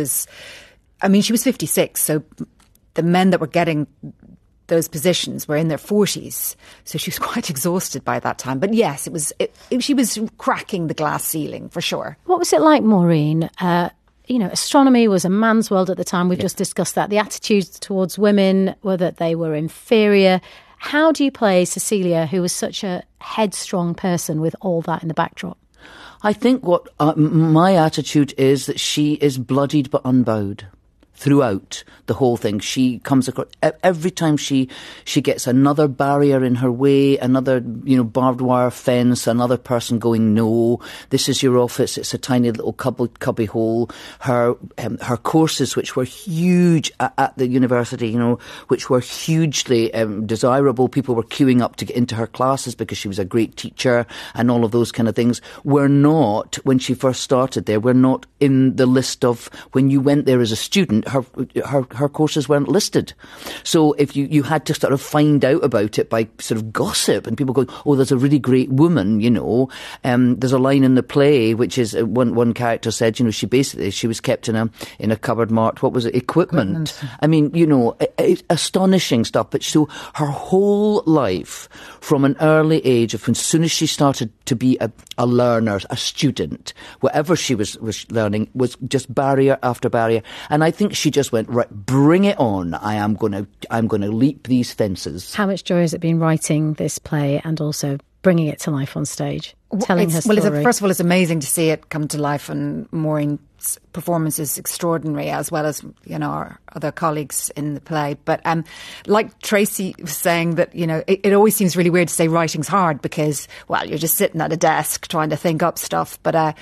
was 56, so the men that were getting those positions were in their 40s. So she was quite exhausted by that time. But yes, she was cracking the glass ceiling, for sure. What was it like, Maureen? Astronomy was a man's world at the time. We've just discussed that. The attitudes towards women were that they were inferior. How do you play Cecilia, who was such a headstrong person with all that in the backdrop? I think what my attitude is that she is bloodied but unbowed. Throughout the whole thing, she comes across every time she gets another barrier in her way, another barbed wire fence, another person going, no, this is your office, it's a tiny little cubby hole. Her courses, which were huge at the university, which were hugely desirable, people were queuing up to get into her classes because she was a great teacher and all of those kind of things, were not, when she first started there, were not in the list of, when you went there as a student, her courses weren't listed. So if you had to sort of find out about it by sort of gossip and people going, oh, there's a really great woman, there's a line in the play which is one character said, she was kept in a cupboard marked, what was it, equipment. I mean, astonishing stuff. But so her whole life from an early age, as soon as she started to be a learner, a student, whatever she was learning was just barrier after barrier. And I think she just went, right, bring it on. I'm going to leap these fences. How much joy has it been writing this play and also bringing it to life on stage, telling her story? Well, first of all, it's amazing to see it come to life, and Maureen's performance is extraordinary, as well as our other colleagues in the play. But like Tracy was saying, that it always seems really weird to say writing's hard because, well, you're just sitting at a desk trying to think up stuff. But I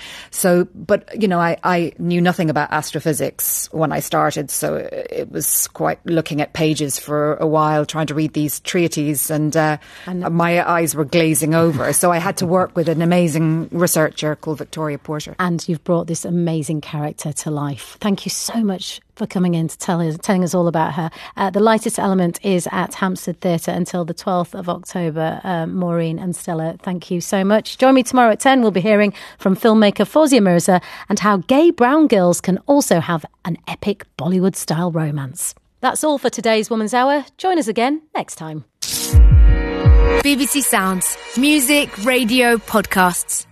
knew nothing about astrophysics when I started, so it was quite looking at pages for a while, trying to read these treatises, and my eyes were glazing over. So I had to work with an amazing researcher called Victoria Porter. And you've brought this amazing character to life. Thank you so much for coming in to telling us all about her. The Lightest Element is at Hampstead Theatre until the 12th of October. Maureen and Stella, thank you so much. Join me tomorrow at 10. We'll be hearing from filmmaker Fawzia Mirza and how gay brown girls can also have an epic Bollywood-style romance. That's all for today's Woman's Hour. Join us again next time. BBC Sounds. Music, radio, podcasts.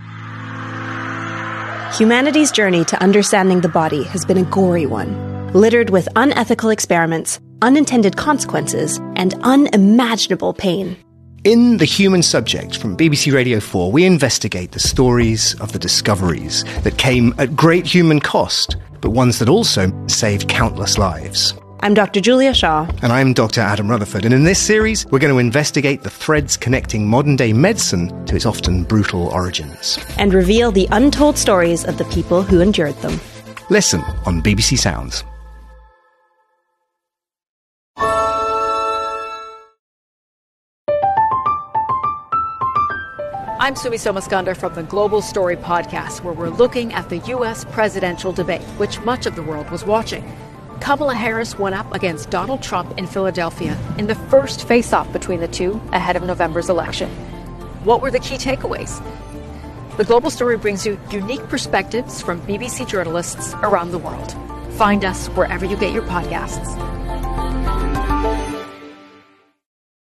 Humanity's journey to understanding the body has been a gory one, littered with unethical experiments, unintended consequences, and unimaginable pain. In The Human Subject from BBC Radio 4, we investigate the stories of the discoveries that came at great human cost, but ones that also saved countless lives. I'm Dr. Julia Shaw. And I'm Dr. Adam Rutherford. And in this series, we're going to investigate the threads connecting modern-day medicine to its often brutal origins. And reveal the untold stories of the people who endured them. Listen on BBC Sounds. I'm Sumi Somaskandar from the Global Story podcast, where we're looking at the U.S. presidential debate, which much of the world was watching. Kamala Harris went up against Donald Trump in Philadelphia in the first face-off between the two ahead of November's election. What were the key takeaways? The Global Story brings you unique perspectives from BBC journalists around the world. Find us wherever you get your podcasts.